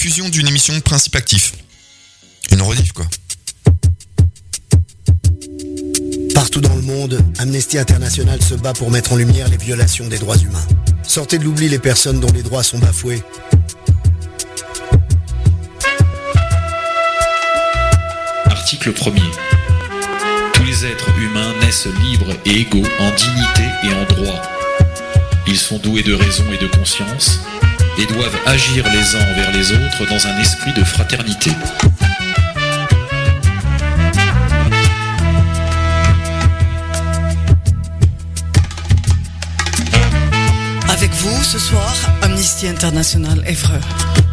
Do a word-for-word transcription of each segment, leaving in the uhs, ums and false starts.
rediffusion d'une émission de Principe Actif. Une rediff, quoi. Partout dans le monde, Amnesty International se bat pour mettre en lumière les violations des droits humains. Sortez de l'oubli les personnes dont les droits sont bafoués. Article premier. Tous les êtres humains naissent libres et égaux en dignité et en droit. Ils sont doués de raison et de conscience et doivent agir les uns envers les autres dans un esprit de fraternité. Avec vous, ce soir, Amnesty International Évreux.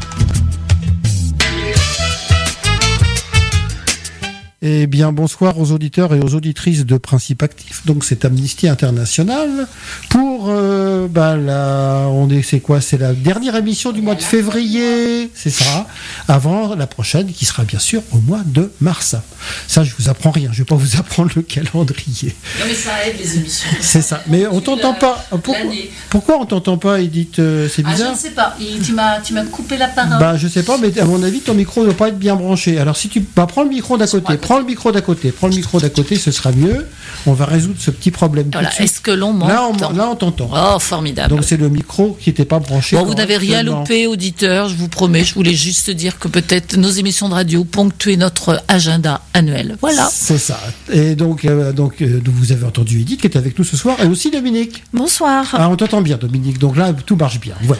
Eh bien, bonsoir aux auditeurs et aux auditrices de Principe Actif. Donc, c'est Amnesty International pour, euh, bah, la, on est, c'est quoi? C'est la dernière émission du mois de février, c'est ça. Avant la prochaine, qui sera bien sûr au mois de mars. Ça, je vous apprends rien. Je vais pas vous apprendre le calendrier. Non, mais ça aide les émissions. C'est ça. Mais on t'entend pas. Pourquoi, pourquoi on t'entend pas, Edith? C'est bizarre. Ah, je ne sais pas. Et tu m'as, tu m'as coupé la parole. Bah, je sais pas, mais à mon avis, ton micro ne doit pas être bien branché. Alors, si tu, bah, prends le micro d'à côté. Prends le micro d'à côté. Prends le micro d'à côté, ce sera mieux. On va résoudre ce petit problème. Voilà. Est-ce que l'on m'entend? Là, on, là, on t'entend. Oh, formidable. Donc, c'est le micro qui n'était pas branché. Bon, vous n'avez rien loupé, auditeurs, je vous promets. Je voulais juste dire que peut-être nos émissions de radio ponctuaient notre agenda annuel. Voilà. C'est ça. Et donc, euh, donc euh, vous avez entendu Edith qui est avec nous ce soir, et aussi Dominique. Bonsoir. Ah, on t'entend bien, Dominique. Donc là, tout marche bien. Voilà.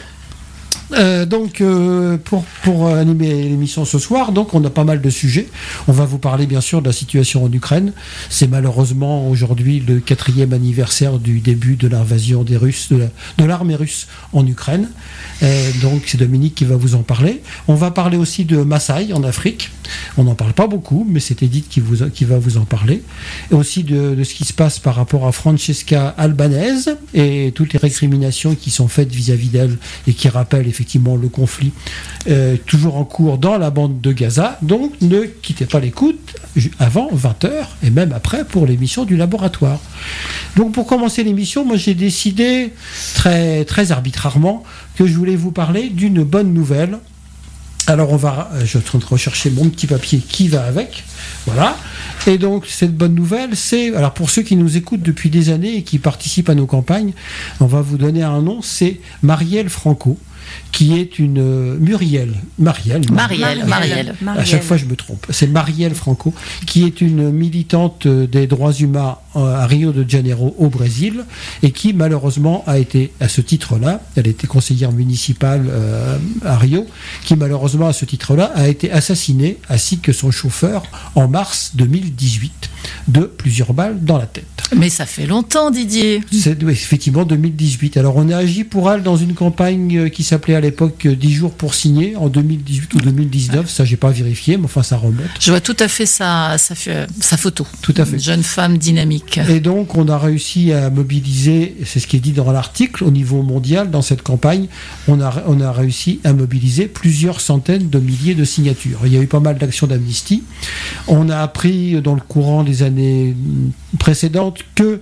Euh, donc euh, pour, pour animer l'émission ce soir, donc on a pas mal de sujets. On va vous parler bien sûr de la situation en Ukraine. C'est malheureusement aujourd'hui le quatrième anniversaire du début de l'invasion des Russes, de, la, de l'armée russe en Ukraine. Euh, donc c'est Dominique qui va vous en parler. On va parler aussi de Maasai en Afrique. On n'en parle pas beaucoup, mais c'est Edith qui, vous, qui va vous en parler. Et aussi de, de ce qui se passe par rapport à Francesca Albanese et toutes les récriminations qui sont faites vis-à-vis d'elle et qui rappellent effectivement le conflit euh, toujours en cours dans la bande de Gaza. Donc ne quittez pas l'écoute avant vingt heures et même après pour l'émission du laboratoire. Donc pour commencer l'émission, moi j'ai décidé très, très arbitrairement que je voulais vous parler d'une bonne nouvelle. Alors on va, je suis en train de rechercher mon petit papier qui va avec, voilà. Et donc cette bonne nouvelle, c'est, alors pour ceux qui nous écoutent depuis des années et qui participent à nos campagnes, on va vous donner un nom, c'est Marielle Franco, qui est une euh, Muriel, Marielle, Marielle, Marielle, à chaque fois je me trompe, c'est Marielle Franco, qui est une militante des droits humains à Rio de Janeiro au Brésil et qui malheureusement a été à ce titre-là, elle était conseillère municipale euh, à Rio, qui malheureusement à ce titre-là a été assassinée ainsi que son chauffeur en mars deux mille dix-huit de plusieurs balles dans la tête. Mais ça fait longtemps, Didier. C'est oui, effectivement deux mille dix-huit. Alors on a agi pour elle dans une campagne qui s'appelait à l'époque dix jours pour signer en deux mille dix-huit ou deux mille dix-neuf, ouais. Ça j'ai pas vérifié, mais enfin ça remonte. Je vois tout à fait sa, sa, sa photo. Tout à fait. Une jeune femme dynamique. Et donc on a réussi à mobiliser, c'est ce qui est dit dans l'article, au niveau mondial, dans cette campagne, on a, on a réussi à mobiliser plusieurs centaines de milliers de signatures. Il y a eu pas mal d'actions d'Amnesty. On a appris dans le courant des années précédentes que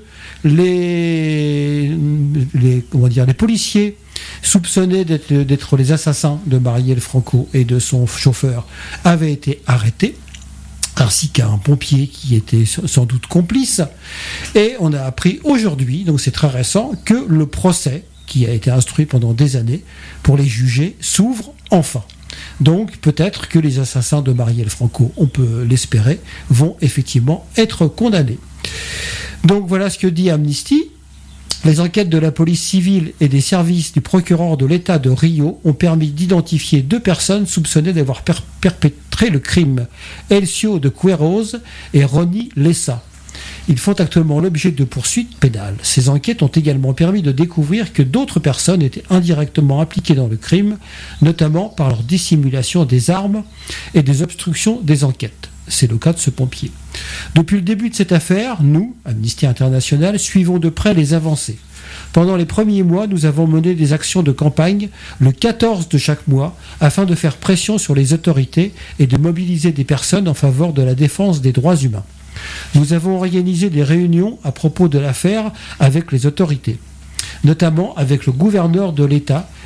les, les, comment dire, les policiers soupçonnés d'être, d'être les assassins de Marielle Franco et de son chauffeur avaient été arrêtés, ainsi qu'un pompier qui était sans doute complice. Et on a appris aujourd'hui, donc c'est très récent, que le procès qui a été instruit pendant des années pour les juger s'ouvre enfin. Donc peut-être que les assassins de Marielle Franco, on peut l'espérer, vont effectivement être condamnés. Donc voilà ce que dit Amnesty. Les enquêtes de la police civile et des services du procureur de l'État de Rio ont permis d'identifier deux personnes soupçonnées d'avoir per- perpétré le crime, Elcio de Queiroz et Ronnie Lessa. Ils font actuellement l'objet de poursuites pénales. Ces enquêtes ont également permis de découvrir que d'autres personnes étaient indirectement impliquées dans le crime, notamment par leur dissimulation des armes et des obstructions des enquêtes. C'est le cas de ce pompier. Depuis le début de cette affaire, nous, Amnesty International, suivons de près les avancées. Pendant les premiers mois, nous avons mené des actions de campagne le quatorze de chaque mois afin de faire pression sur les autorités et de mobiliser des personnes en faveur de la défense des droits humains. Nous avons organisé des réunions à propos de l'affaire avec les autorités, notamment avec le gouverneur de l'État,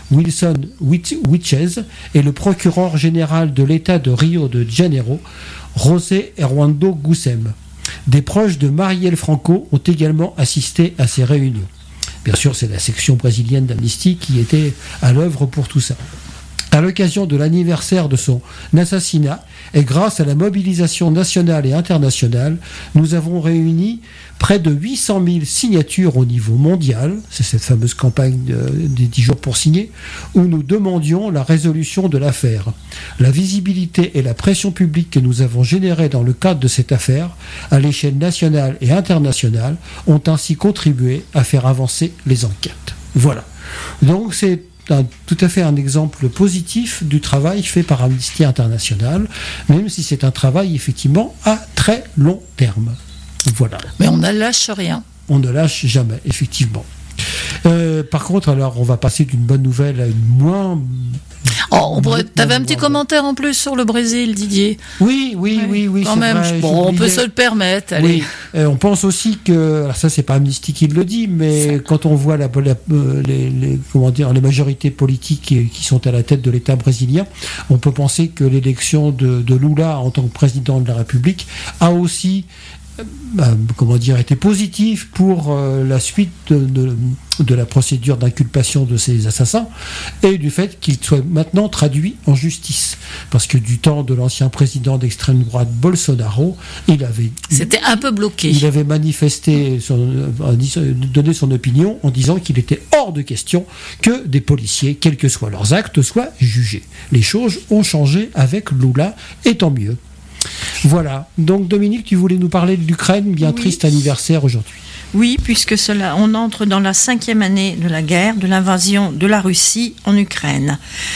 Wilson Witches, et le procureur général de l'État de Rio de Janeiro, José Erwando Gusem. Des proches de Marielle Franco ont également assisté à ces réunions. Bien sûr, c'est la section brésilienne d'Amnesty qui était à l'œuvre pour tout ça. À l'occasion de l'anniversaire de son assassinat, et grâce à la mobilisation nationale et internationale, nous avons réuni près de huit cent mille signatures au niveau mondial, c'est cette fameuse campagne des dix jours pour signer, où nous demandions la résolution de l'affaire. La visibilité et la pression publique que nous avons générées dans le cadre de cette affaire, à l'échelle nationale et internationale, ont ainsi contribué à faire avancer les enquêtes. Voilà. Donc c'est Un, tout à fait un exemple positif du travail fait par Amnesty International, même si c'est un travail effectivement à très long terme. Voilà. Mais on ne lâche rien. On ne lâche jamais, effectivement. Euh, par contre, alors, on va passer d'une bonne nouvelle à une moins... Oh, tu avais un petit commentaire en plus sur le Brésil, Didier. Oui, oui, oui, oui. Quand c'est même, vrai, bon, on peut se le permettre. Allez. Oui. Euh, on pense aussi que, alors ça c'est pas Amnesty qui le dit, mais c'est... quand on voit la, la, les, les, comment dire, les majorités politiques qui, qui sont à la tête de l'État brésilien, on peut penser que l'élection de, de Lula en tant que président de la République a aussi Euh, comment dire, été positif pour euh, la suite de, de, de la procédure d'inculpation de ces assassins et du fait qu'il soit maintenant traduit en justice. Parce que du temps de l'ancien président d'extrême droite Bolsonaro, il avait... C'était un peu bloqué. Il avait manifesté, son, donné son opinion en disant qu'il était hors de question que des policiers, quels que soient leurs actes, soient jugés. Les choses ont changé avec Lula, et tant mieux. Voilà, donc Dominique, tu voulais nous parler de l'Ukraine, bien oui. Triste anniversaire aujourd'hui. Oui, puisque cela, on entre dans la cinquième année de la guerre, de l'invasion de la Russie en Ukraine.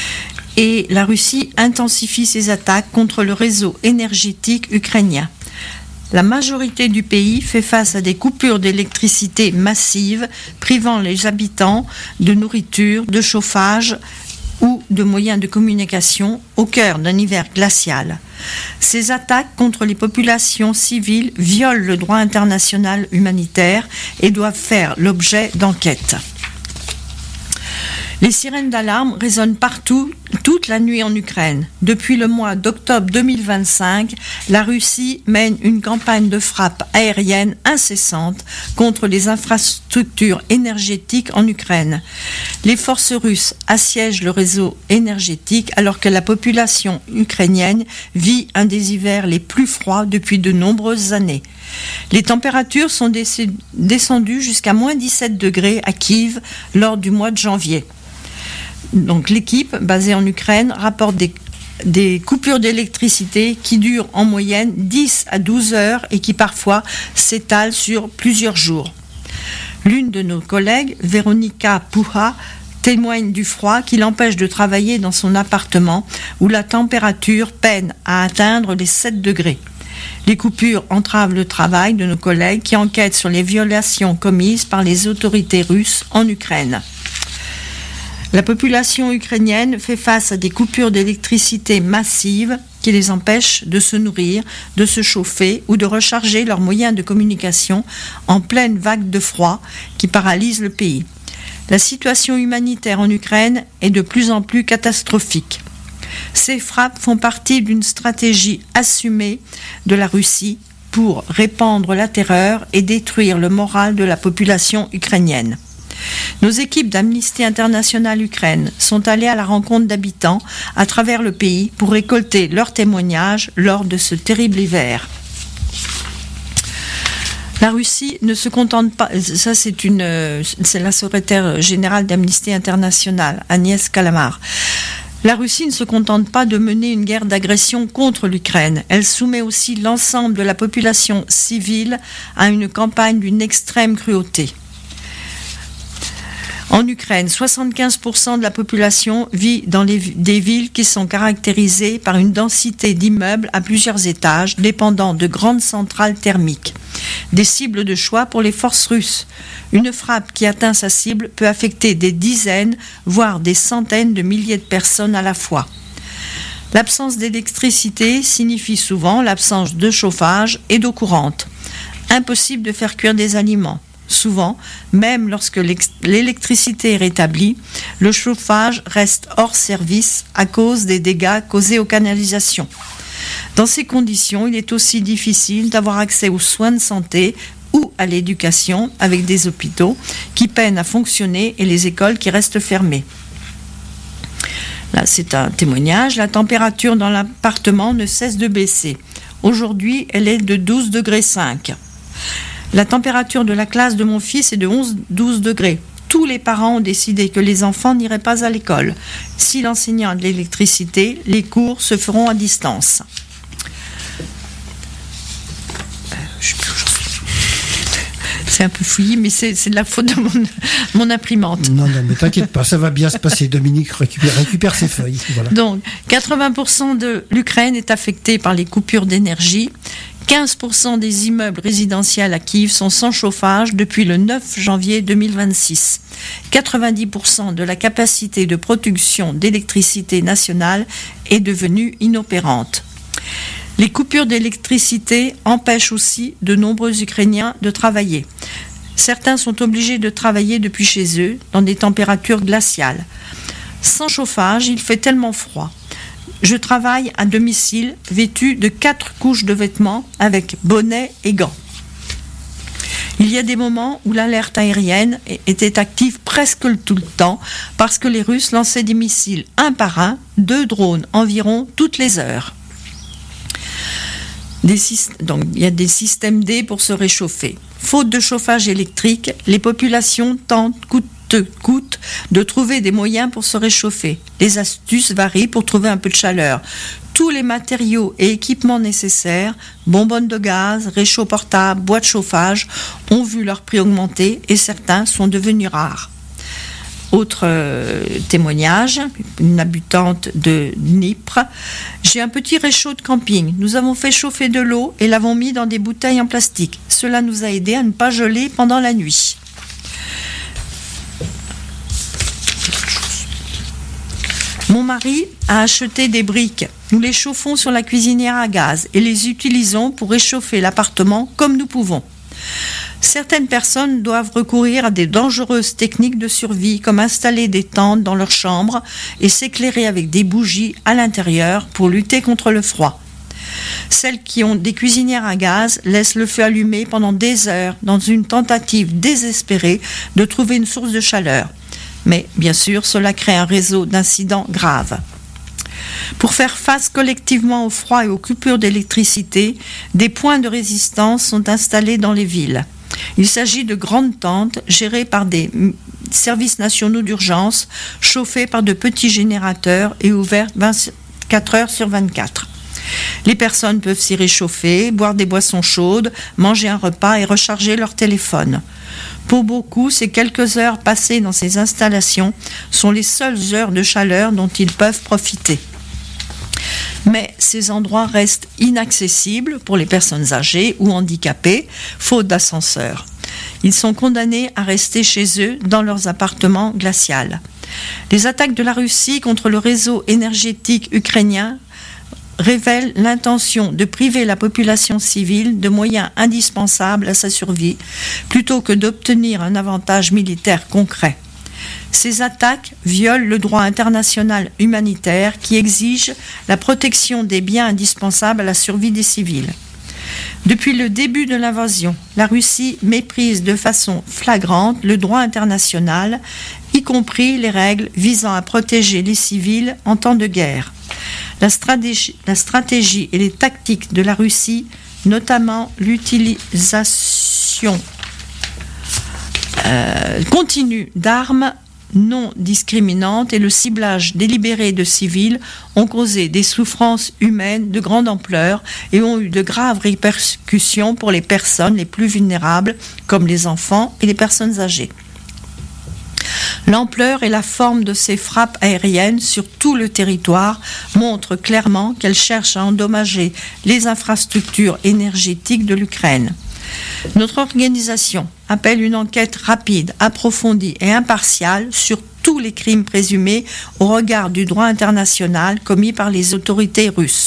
Et la Russie intensifie ses attaques contre le réseau énergétique ukrainien. La majorité du pays fait face à des coupures d'électricité massives, privant les habitants de nourriture, de chauffage ou de moyens de communication au cœur d'un hiver glacial. Ces attaques contre les populations civiles violent le droit international humanitaire et doivent faire l'objet d'enquêtes. Les sirènes d'alarme résonnent partout, toute la nuit en Ukraine. Depuis le mois d'octobre deux mille vingt-cinq, la Russie mène une campagne de frappe aérienne incessante contre les infrastructures énergétiques en Ukraine. Les forces russes assiègent le réseau énergétique alors que la population ukrainienne vit un des hivers les plus froids depuis de nombreuses années. Les températures sont descendues jusqu'à moins dix-sept degrés à Kiev lors du mois de janvier. Donc l'équipe, basée en Ukraine, rapporte des, des coupures d'électricité qui durent en moyenne dix à douze heures et qui parfois s'étalent sur plusieurs jours. L'une de nos collègues, Véronika Puha, témoigne du froid qui l'empêche de travailler dans son appartement où la température peine à atteindre les sept degrés. Les coupures entravent le travail de nos collègues qui enquêtent sur les violations commises par les autorités russes en Ukraine. La population ukrainienne fait face à des coupures d'électricité massives qui les empêchent de se nourrir, de se chauffer ou de recharger leurs moyens de communication en pleine vague de froid qui paralyse le pays. La situation humanitaire en Ukraine est de plus en plus catastrophique. Ces frappes font partie d'une stratégie assumée de la Russie pour répandre la terreur et détruire le moral de la population ukrainienne. Nos équipes d'Amnesty International Ukraine sont allées à la rencontre d'habitants à travers le pays pour récolter leurs témoignages lors de ce terrible hiver. La Russie ne se contente pas, ça c'est une, c'est la secrétaire générale d'Amnesty International, Agnès Kalamar. La Russie ne se contente pas de mener une guerre d'agression contre l'Ukraine. Elle soumet aussi l'ensemble de la population civile à une campagne d'une extrême cruauté. En Ukraine, soixante-quinze pour cent de la population vit dans les, des villes qui sont caractérisées par une densité d'immeubles à plusieurs étages, dépendant de grandes centrales thermiques. Des cibles de choix pour les forces russes. Une frappe qui atteint sa cible peut affecter des dizaines, voire des centaines de milliers de personnes à la fois. L'absence d'électricité signifie souvent l'absence de chauffage et d'eau courante. Impossible de faire cuire des aliments. Souvent, même lorsque l'électricité est rétablie, le chauffage reste hors service à cause des dégâts causés aux canalisations. Dans ces conditions, il est aussi difficile d'avoir accès aux soins de santé ou à l'éducation avec des hôpitaux qui peinent à fonctionner et les écoles qui restent fermées. Là, c'est un témoignage. La température dans l'appartement ne cesse de baisser. Aujourd'hui, elle est de douze degrés cinq. La température de la classe de mon fils est de onze à douze degrés. Tous les parents ont décidé que les enfants n'iraient pas à l'école. Si l'enseignant a de l'électricité, les cours se feront à distance. C'est un peu fouillis, mais c'est, c'est de la faute de mon, mon imprimante. Non, non, mais t'inquiète pas, ça va bien se passer. Dominique récupère, récupère ses feuilles. Voilà. Donc, quatre-vingts pour cent de l'Ukraine est affectée par les coupures d'énergie. quinze pour cent des immeubles résidentiels à Kiev sont sans chauffage depuis le neuf janvier deux mille vingt-six. quatre-vingt-dix pour cent de la capacité de production d'électricité nationale est devenue inopérante. Les coupures d'électricité empêchent aussi de nombreux Ukrainiens de travailler. Certains sont obligés de travailler depuis chez eux, dans des températures glaciales. Sans chauffage, il fait tellement froid. Je travaille à domicile, vêtu de quatre couches de vêtements, avec bonnet et gants. Il y a des moments où l'alerte aérienne était active presque tout le temps, parce que les Russes lançaient des missiles un par un, deux drones environ toutes les heures. Des, donc, il y a des systèmes D pour se réchauffer. Faute de chauffage électrique, les populations tentent coûte coûte de trouver des moyens pour se réchauffer. Les astuces varient pour trouver un peu de chaleur. Tous les matériaux et équipements nécessaires, bonbonnes de gaz, réchauds portables, boîtes de chauffage, ont vu leur prix augmenter et certains sont devenus rares. Autre euh, témoignage, une habitante de Dnipro. J'ai un petit réchaud de camping. Nous avons fait chauffer de l'eau et l'avons mis dans des bouteilles en plastique. Cela nous a aidé à ne pas geler pendant la nuit. Mon mari a acheté des briques. Nous les chauffons sur la cuisinière à gaz et les utilisons pour réchauffer l'appartement comme nous pouvons. Certaines personnes doivent recourir à des dangereuses techniques de survie, comme installer des tentes dans leur chambre et s'éclairer avec des bougies à l'intérieur pour lutter contre le froid. Celles qui ont des cuisinières à gaz laissent le feu allumé pendant des heures dans une tentative désespérée de trouver une source de chaleur. Mais bien sûr, cela crée un réseau d'incidents graves. Pour faire face collectivement au froid et aux coupures d'électricité, des points de résistance sont installés dans les villes. Il s'agit de grandes tentes gérées par des services nationaux d'urgence, chauffées par de petits générateurs et ouvertes vingt-quatre heures sur vingt-quatre. Les personnes peuvent s'y réchauffer, boire des boissons chaudes, manger un repas et recharger leur téléphone. Pour beaucoup, ces quelques heures passées dans ces installations sont les seules heures de chaleur dont ils peuvent profiter. Mais ces endroits restent inaccessibles pour les personnes âgées ou handicapées, faute d'ascenseur. Ils sont condamnés à rester chez eux dans leurs appartements glacials. Les attaques de la Russie contre le réseau énergétique ukrainien révèlent l'intention de priver la population civile de moyens indispensables à sa survie, plutôt que d'obtenir un avantage militaire concret. Ces attaques violent le droit international humanitaire qui exige la protection des biens indispensables à la survie des civils. Depuis le début de l'invasion, la Russie méprise de façon flagrante le droit international, y compris les règles visant à protéger les civils en temps de guerre. La stratégie, la stratégie et les tactiques de la Russie, notamment l'utilisation euh, continue d'armes non discriminantes et le ciblage délibéré de civils ont causé des souffrances humaines de grande ampleur et ont eu de graves répercussions pour les personnes les plus vulnérables, comme les enfants et les personnes âgées. L'ampleur et la forme de ces frappes aériennes sur tout le territoire montrent clairement qu'elles cherchent à endommager les infrastructures énergétiques de l'Ukraine. Notre organisation appelle une enquête rapide, approfondie et impartiale sur tous les crimes présumés au regard du droit international commis par les autorités russes.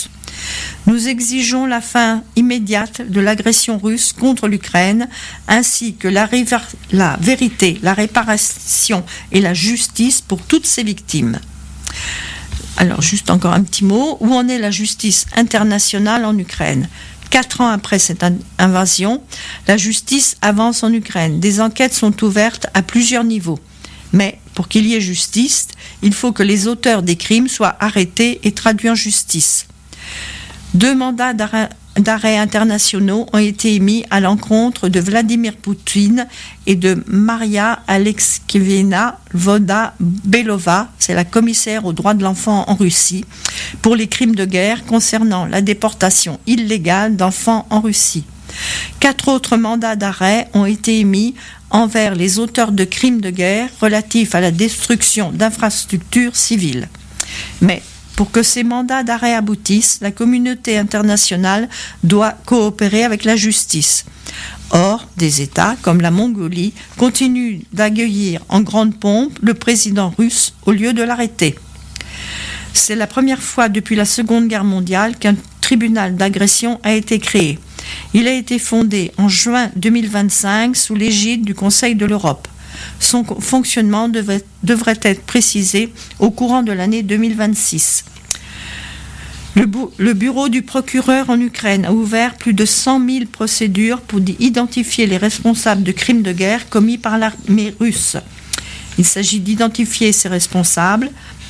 Nous exigeons la fin immédiate de l'agression russe contre l'Ukraine, ainsi que la, réver- la vérité, la réparation et la justice pour toutes ces victimes. Alors, juste encore un petit mot. Où en est la justice internationale en Ukraine ? Quatre ans après cette invasion, la justice avance en Ukraine. Des enquêtes sont ouvertes à plusieurs niveaux. Mais pour qu'il y ait justice, il faut que les auteurs des crimes soient arrêtés et traduits en justice. Deux mandats d'arrêt, d'arrêt internationaux ont été émis à l'encontre de Vladimir Poutine et de Maria Alexeyevna Voda-Belova, c'est la commissaire aux droits de l'enfant en Russie, pour les crimes de guerre concernant la déportation illégale d'enfants en Russie. Quatre autres mandats d'arrêt ont été émis envers les auteurs de crimes de guerre relatifs à la destruction d'infrastructures civiles. Mais pour que ces mandats d'arrêt aboutissent, la communauté internationale doit coopérer avec la justice. Or, des États comme la Mongolie continuent d'accueillir en grande pompe le président russe au lieu de l'arrêter. C'est la première fois depuis la Seconde Guerre mondiale qu'un tribunal d'agression a été créé. Il a été fondé en juin deux mille vingt-cinq sous l'égide du Conseil de l'Europe. Son fonctionnement devrait, devrait être précisé au courant de l'année deux mille vingt-six. Le, bu- le bureau du procureur en Ukraine a ouvert plus de cent mille procédures pour identifier les responsables de crimes de guerre commis par l'armée russe. Il s'agit d'identifier ces responsables.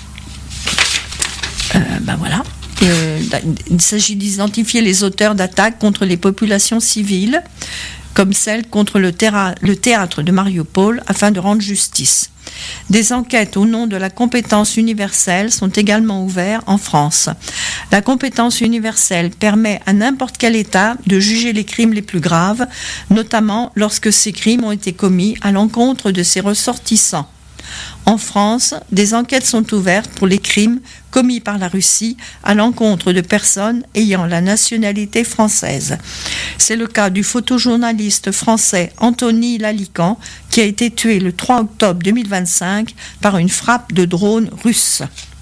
Euh, ben voilà. Euh, il s'agit d'identifier les auteurs d'attaques contre les populations civiles, comme celle contre le, terra- le théâtre de Mariupol, afin de rendre justice. Des enquêtes au nom de la compétence universelle sont également ouvertes en France. La compétence universelle permet à n'importe quel État de juger les crimes les plus graves, notamment lorsque ces crimes ont été commis à l'encontre de ses ressortissants. En France, des enquêtes sont ouvertes pour les crimes commis par la Russie à l'encontre de personnes ayant la nationalité française. C'est le cas du photojournaliste français Anthony Lalican, qui a été tué le trois octobre deux mille vingt-cinq par une frappe de drone russe.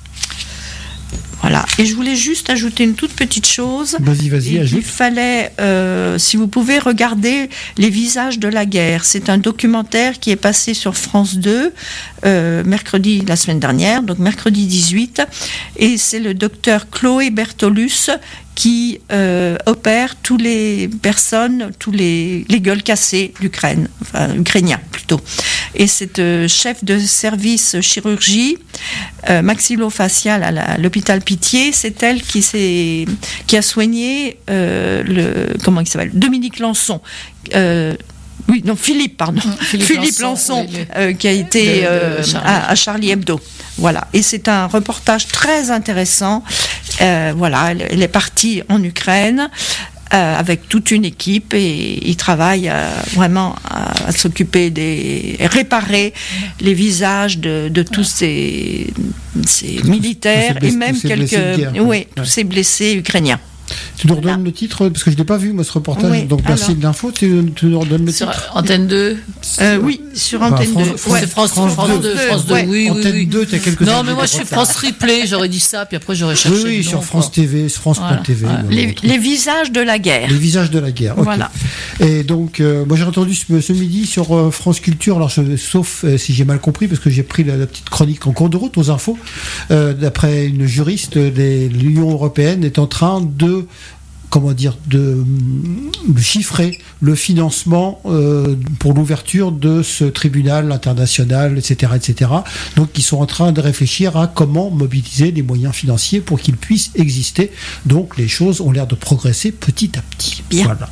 Voilà. Et je voulais juste ajouter une toute petite chose. Vas-y, vas-y, et ajoute. Il fallait, euh, si vous pouvez regarder Les visages de la guerre. C'est un documentaire qui est passé sur France deux, euh, mercredi, la semaine dernière, donc mercredi dix-huit. Et c'est le docteur Chloé Bertolus qui euh, opère tous les personnes, tous les, les gueules cassées d'Ukraine, enfin ukrainiens plutôt. Et cette euh, chef de service chirurgie euh, maxillofaciale à, la, à l'hôpital Pitié, c'est elle qui s'est, qui a soigné euh, le comment il s'appelle, Dominique Lançon. Euh, Oui, non, Philippe, pardon. Philippe, Philippe Lançon, Lançon oui, euh, qui a été de, euh, de Charlie. À, à Charlie Hebdo. Voilà. Et c'est un reportage très intéressant. Euh, voilà, elle, elle est partie en Ukraine euh, avec toute une équipe et il travaille euh, vraiment à, à s'occuper des, réparer les visages de, de tous ces, ces militaires tous ces blessés, et même quelques, guerre, oui, ouais. tous ces blessés ukrainiens. Tu nous redonnes voilà. le titre, parce que je ne l'ai pas vu, moi, ce reportage, oui, donc merci alors, de l'info, tu, tu nous redonnes le sur titre. Antenne deux euh, Oui, sur Antenne enfin, deux. France, ouais. France, France, France deux, France deux, ouais. oui, Antenne oui, deux, tu as quelques Non, mais moi, je suis France Replay, j'aurais dit ça, puis après, j'aurais cherché. Oui, oui, sur France T V, France point T V. Voilà. Voilà. Les, les visages de la guerre. Les visages de la guerre, okay. Voilà. Et donc, euh, moi, j'ai entendu ce, ce midi sur euh, France Culture, alors, je, sauf euh, si j'ai mal compris, parce que j'ai pris la, la petite chronique en cours de route aux infos, euh, d'après une juriste, de l'Union européenne est en train de comment dire, de, de chiffrer le financement euh, pour l'ouverture de ce tribunal international, et cetera, et cetera. Donc, ils sont en train de réfléchir à comment mobiliser les moyens financiers pour qu'ils puissent exister. Donc, les choses ont l'air de progresser petit à petit. Bien. Voilà.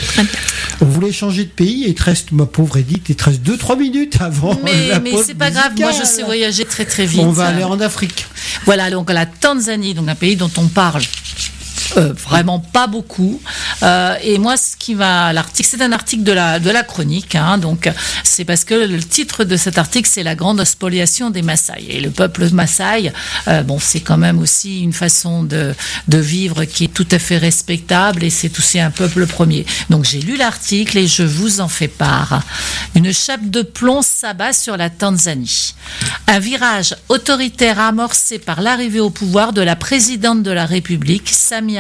On voulait changer de pays et il te reste, ma pauvre Edith, il te reste deux trois minutes avant mais, la mais pause c'est pas musicale. grave, moi je sais voyager très très vite. On va aller en Afrique. Voilà, donc la Tanzanie, donc un pays dont on parle Euh, vraiment pas beaucoup. Euh, et moi, ce qui va, l'article, c'est un article de la de la chronique. Hein, donc, c'est parce que le titre de cet article, c'est la grande spoliation des Maasai. Et le peuple Maasai, euh, bon, c'est quand même aussi une façon de de vivre qui est tout à fait respectable. Et c'est aussi un peuple premier. Donc, j'ai lu l'article et je vous en fais part. Une chape de plomb s'abat sur la Tanzanie. Un virage autoritaire amorcé par l'arrivée au pouvoir de la présidente de la République, Samia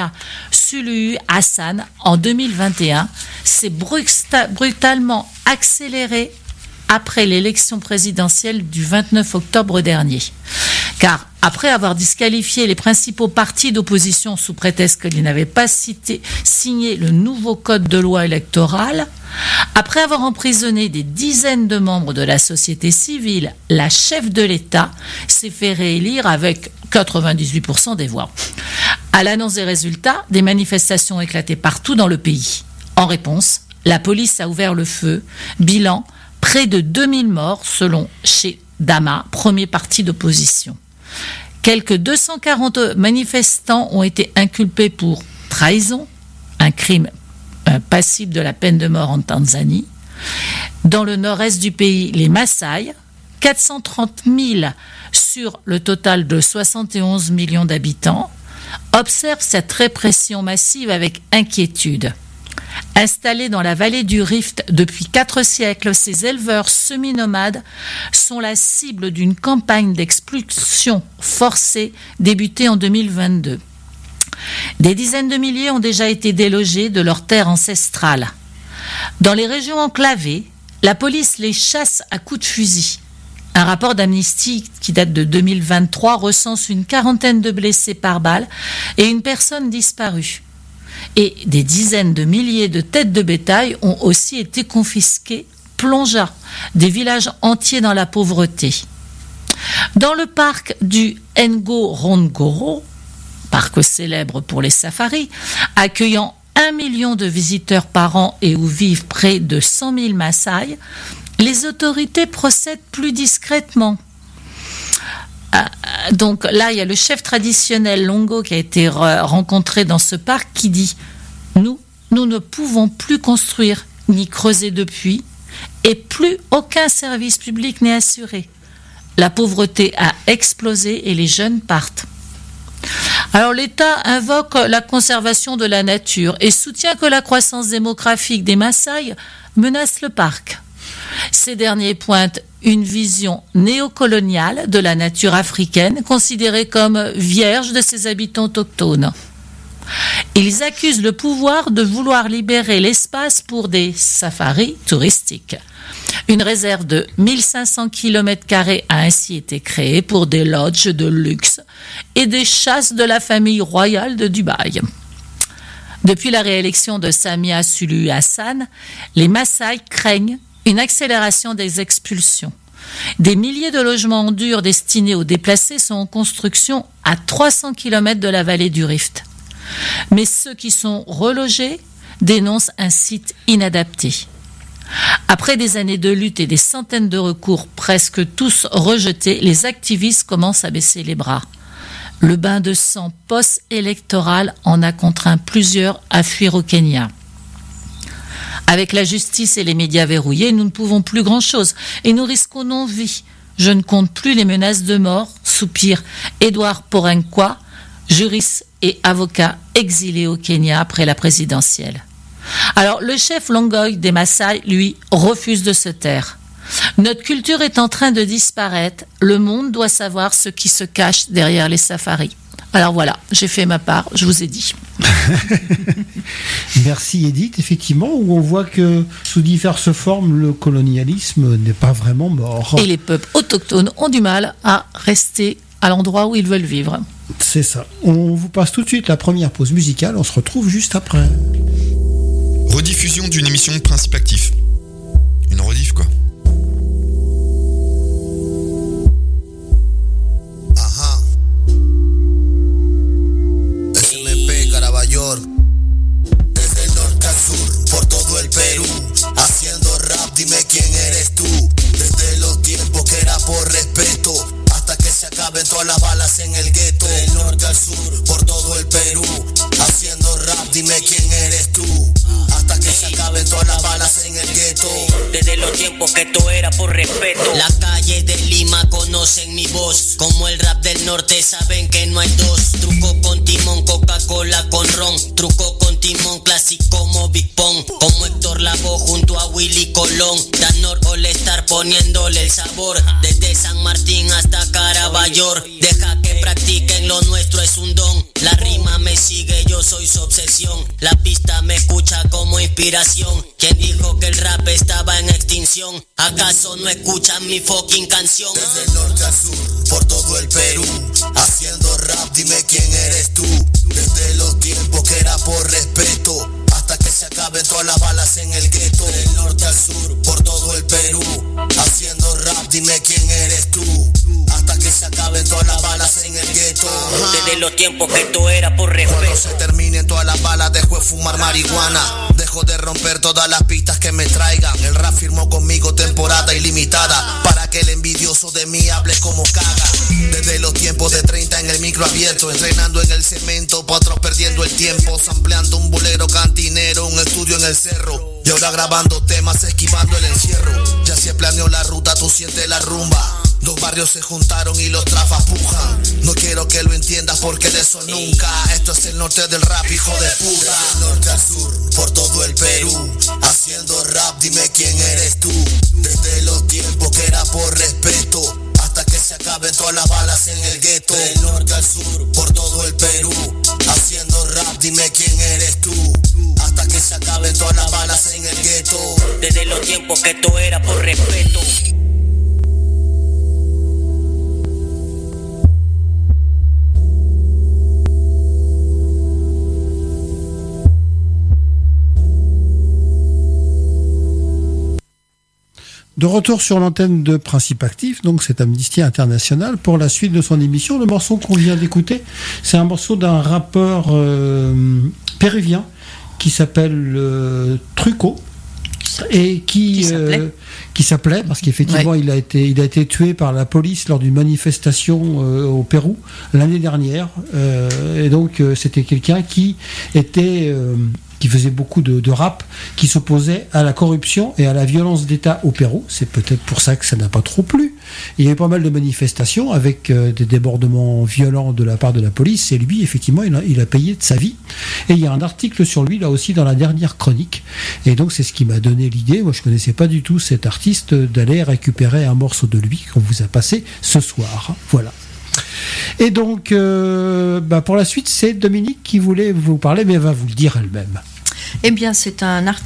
Samia Suluhu Hassan en deux mille vingt et un s'est bruta- brutalement accélérée après l'élection présidentielle du vingt-neuf octobre dernier. Car après avoir disqualifié les principaux partis d'opposition sous prétexte qu'ils n'avaient pas cité, signé le nouveau code de loi électoral, après avoir emprisonné des dizaines de membres de la société civile, la chef de l'État s'est fait réélire avec quatre-vingt-dix-huit pour cent des voix. À l'annonce des résultats, des manifestations ont éclaté partout dans le pays. En réponse, la police a ouvert le feu. Bilan, près de deux mille morts selon chez Dama, premier parti d'opposition. Quelques deux cent quarante manifestants ont été inculpés pour trahison, un crime euh, passible de la peine de mort en Tanzanie. Dans le nord-est du pays, les Maasai, quatre cent trente mille sur le total de soixante et onze millions d'habitants, observent cette répression massive avec inquiétude. Installés dans la vallée du Rift depuis quatre siècles, ces éleveurs semi-nomades sont la cible d'une campagne d'expulsion forcée débutée en deux mille vingt-deux. Des dizaines de milliers ont déjà été délogés de leurs terres ancestrales. Dans les régions enclavées, la police les chasse à coups de fusil. Un rapport d'Amnesty qui date de deux mille vingt-trois recense une quarantaine de blessés par balle et une personne disparue. Et des dizaines de milliers de têtes de bétail ont aussi été confisquées, plongeant des villages entiers dans la pauvreté. Dans le parc du Ngorongoro, parc célèbre pour les safaris, accueillant un million de visiteurs par an et où vivent près de cent mille Maasai, les autorités procèdent plus discrètement. Donc là, il y a le chef traditionnel Longo qui a été rencontré dans ce parc qui dit « Nous, nous ne pouvons plus construire ni creuser de puits et plus aucun service public n'est assuré. La pauvreté a explosé et les jeunes partent. » Alors l'État invoque la conservation de la nature et soutient que la croissance démographique des Maasai menace le parc. Ces derniers pointent une vision néocoloniale de la nature africaine, considérée comme vierge de ses habitants autochtones. Ils accusent le pouvoir de vouloir libérer l'espace pour des safaris touristiques. Une réserve de mille cinq cents kilomètres carrés a ainsi été créée pour des lodges de luxe et des chasses de la famille royale de Dubaï. Depuis la réélection de Samia Suluhu Hassan, les Maasai craignent une accélération des expulsions. Des milliers de logements durs destinés aux déplacés sont en construction à trois cents kilomètres de la vallée du Rift. Mais ceux qui sont relogés dénoncent un site inadapté. Après des années de lutte et des centaines de recours presque tous rejetés, les activistes commencent à baisser les bras. Le bain de sang post-électoral en a contraint plusieurs à fuir au Kenya. Avec la justice et les médias verrouillés, nous ne pouvons plus grand-chose et nous risquons non-vie. Je ne compte plus les menaces de mort, soupire Edouard Porenkwa, juriste et avocat exilé au Kenya après la présidentielle. Alors, le chef Longoy des Maasai, lui, refuse de se taire. Notre culture est en train de disparaître. Le monde doit savoir ce qui se cache derrière les safaris. Alors voilà, j'ai fait ma part, je vous ai dit. Merci Edith, effectivement, où on voit que sous diverses formes, le colonialisme n'est pas vraiment mort. Et les peuples autochtones ont du mal à rester à l'endroit où ils veulent vivre. C'est ça. On vous passe tout de suite la première pause musicale, on se retrouve juste après. Rediffusion d'une émission de Principe Actif. Une rediff, quoi. Ajá. S M P Caraballo. Desde el norte al sur, por todo el Perú. Haciendo rap, dime quién eres tú. Desde los tiempos que era por respeto, hasta que se acaben todas las balas en el gueto. Del norte al sur, por todo el Perú. Haciendo rap, dime quién eres tú. Hasta que se acaben todas las balas en el gueto. Desde los tiempos que esto era por respeto. Las calles de Lima conocen mi voz. Como el rap del norte saben que no hay dos. Truco con timón, Coca-Cola con ron. Truco con timón, clásico como Big Pong. Como Héctor Lavoe junto a Willy Colón. Danor All Star poniéndole el sabor. Desde San Martín hasta Caraballo. Deja que practiquen, lo nuestro es un don. La rima me sigue, yo yo soy su obsesión. La pista me escucha como inspiración. ¿Quién dijo que el rap estaba en extinción? ¿Acaso no escuchan mi fucking canción? Desde el norte al sur, por todo el Perú, haciendo rap, dime quién eres tú. Desde los tiempos que era por respeto, hasta que se acaben todas las balas en el gueto. Del norte al sur, por todo el Perú, haciendo rap, dime quién eres tú. Hasta que se acaben todas las balas en el gueto. Desde los tiempos que esto era por respeto. Cuando se terminen todas las balas, dejo de fumar marihuana. Dejo de romper todas las pistas que me traigan. El rap firmó conmigo temporada ilimitada, para que el envidioso de mí hable como caga. Desde los tiempos de treinta en el micro abierto, entrenando en el cemento, pa' otros perdiendo el tiempo, sampleando un bolero cantinero, un estudio en el cerro. Y ahora grabando temas, esquivando el encierro. Ya se planeó la ruta, tú sientes la rumba. Dos barrios se juntaron y los trafas pujan. No quiero que lo entiendas porque de eso nunca. Esto es el norte del rap, hijo de puta. Del norte al sur, por todo el Perú, haciendo rap, dime quién eres tú. Desde los tiempos que era por respeto, hasta que se acaben todas las balas en el gueto. Del norte al sur, por todo el Perú, haciendo rap, dime quién eres tú. Hasta que se acaben todas las balas en el gueto. Desde los tiempos que esto era por respeto. De retour sur l'antenne de Principe Actif, donc c'est Amnesty International, pour la suite de son émission. Le morceau qu'on vient d'écouter, c'est un morceau d'un rappeur euh, péruvien qui s'appelle euh, Truco, et qui, qui s'appelait, euh, qui s'appelait parce qu'effectivement ouais. il, a été, il a été tué par la police lors d'une manifestation euh, au Pérou l'année dernière, euh, et donc euh, c'était quelqu'un qui était... Euh, qui faisait beaucoup de, de rap, qui s'opposait à la corruption et à la violence d'État au Pérou. C'est peut-être pour ça que ça n'a pas trop plu. Il y a eu pas mal de manifestations avec euh, des débordements violents de la part de la police, et lui, effectivement, il a, il a payé de sa vie. Et il y a un article sur lui, là aussi, dans la dernière chronique. Et donc, c'est ce qui m'a donné l'idée, moi je connaissais pas du tout cet artiste, d'aller récupérer un morceau de lui qu'on vous a passé ce soir. Voilà. Et donc, euh, bah pour la suite, c'est Dominique qui voulait vous parler, mais elle va vous le dire elle-même. Eh bien, c'est un article